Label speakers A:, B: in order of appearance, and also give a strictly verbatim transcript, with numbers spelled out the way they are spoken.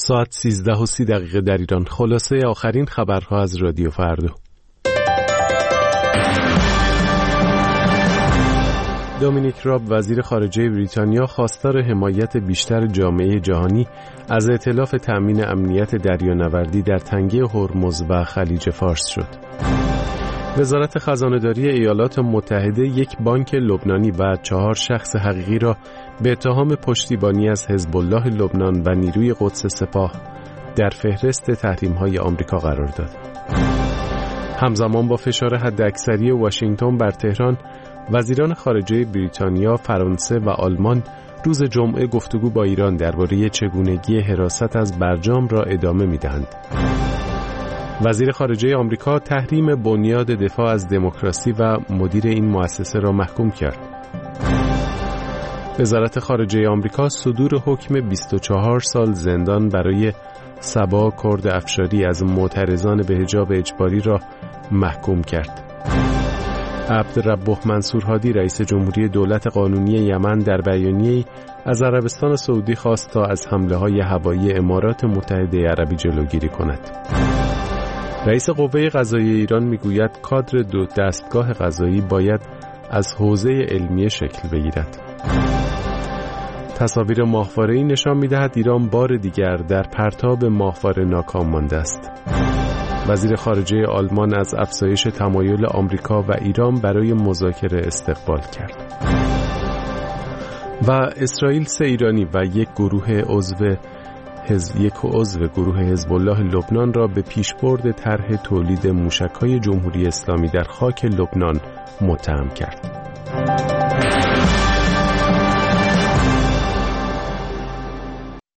A: ساعت سیزده و سی دقیقه در ایران. خلاصه آخرین خبرها از رادیو فردا. دومینیک راب وزیر خارجه بریتانیا خواستار حمایت بیشتر جامعه جهانی از ائتلاف تأمین امنیت دریانوردی در تنگه هرمز و خلیج فارس شد. وزارت خزانه‌داری ایالات متحده یک بانک لبنانی و چهار شخص حقیقی را به اتهام پشتیبانی از حزب الله لبنان و نیروی قدس سپاه در فهرست تحریم‌های آمریکا قرار داد. همزمان با فشار حداکثری واشنگتن بر تهران، وزیران خارجه بریتانیا، فرانسه و آلمان روز جمعه گفتگو با ایران درباره چگونگی حراست از برجام را ادامه می‌دهند. وزیر خارجه آمریکا تحریم بنیاد دفاع از دموکراسی و مدیر این مؤسسه را محکوم کرد. وزارت خارجه آمریکا صدور حکم بیست و چهار سال زندان برای صبا کرد افشاری از معترضان به حجاب اجباری را محکوم کرد. عبدالربه منصور هادی رئیس جمهوری دولت قانونی یمن در بیانیه‌ای از عربستان سعودی خواست تا از حمله‌های هوایی امارات متحده عربی جلوگیری کند. رئیس قوه قضاییه ایران میگوید کادر دو دستگاه قضایی باید از حوزه علمیه شکل بگیرد. تصاویر ماهواره‌ای نشان می‌دهد ایران بار دیگر در پرتاب ماهواره ناکام مانده است. وزیر خارجه آلمان از افزایش تمایل آمریکا و ایران برای مذاکره استقبال کرد. و اسرائیل سه ایرانی و یک گروه عضو حزب یک عضو گروه حزب الله لبنان را به پیشبرد طرح تولید موشک‌های جمهوری اسلامی در خاک لبنان متهم کرد.